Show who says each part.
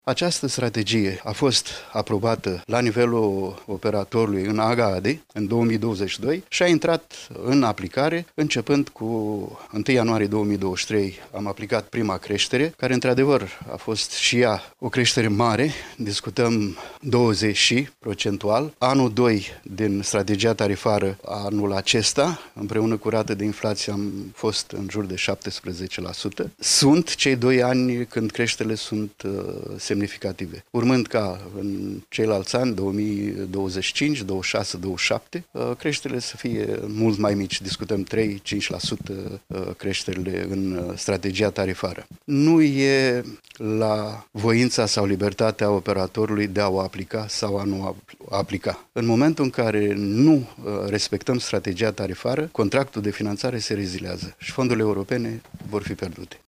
Speaker 1: Această strategie a fost aprobată la nivelul operatorului în AGAADE în 2022 și a intrat în aplicare începând cu 1 ianuarie 2023. Am aplicat prima creștere, care într-adevăr a fost și ea o creștere mare, discutăm 20 și procentual. Anul 2 din strategia tarifară, anul acesta, împreună cu rată de inflație, am fost în jur de 17%. Sunt cei 2 ani când creșterile sunt semnificative. Urmând ca în ceilalți ani, 2025, 26, 27, creșterile să fie mult mai mici. Discutăm 3-5% creșterile în strategia tarifară. Nu e la voința sau libertatea operatorului de a o aplica sau a nu aplica. În momentul în care nu respectăm strategia tarifară, contractul de finanțare se rezilează și fondurile europene vor fi pierdute.